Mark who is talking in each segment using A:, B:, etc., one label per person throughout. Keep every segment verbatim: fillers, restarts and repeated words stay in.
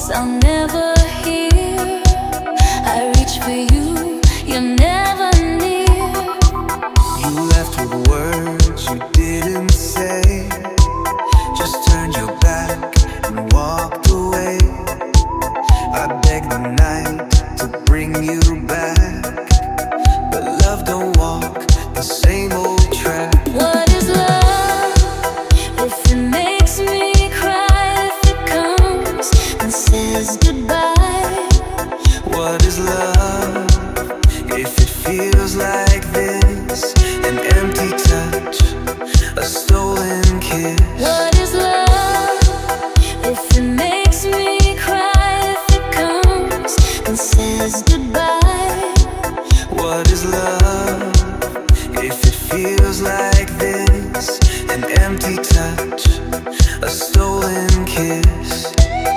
A: sound never here. I reach for you, you're never near.
B: You left with words you didn't say, just turned your back and walked away. I begged the night to bring you back, but love don't walk the same old track.
A: What is love if it makes me cry, if it comes and says goodbye?
B: What is love if it feels like this? An empty touch, a stolen kiss.
A: What is love if it makes me cry, if it comes and says goodbye?
B: What is love if it feels like this? An empty touch, a stolen kiss.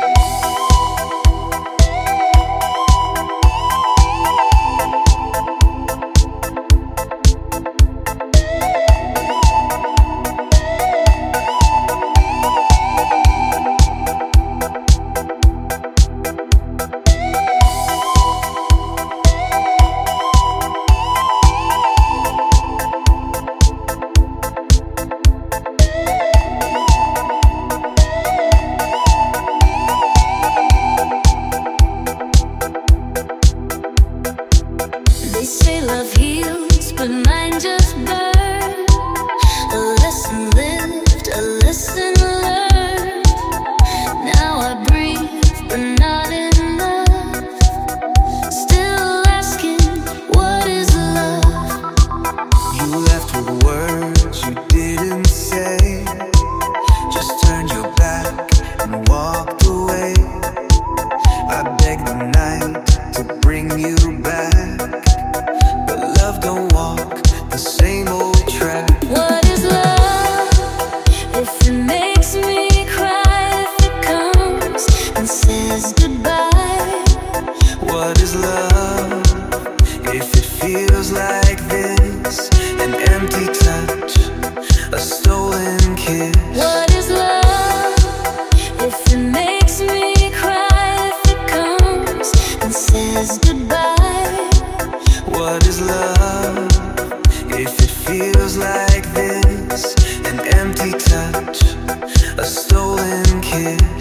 A: They say love heals, but mine just burns. A lesson lived, a lesson learned. Now I breathe, but not enough. Still asking, what is love?
B: You left with words you didn't say, just turned your back and walked away. I begged the night to bring you back, but love don't walk the same old track.
A: What is love if it makes me cry, if it comes and says goodbye?
B: What is love if it feels like this? An empty touch, a stolen kiss.
A: What is love if it makes me cry, if it comes and says goodbye?
B: What is love if it feels like this? An empty touch, a stolen kiss.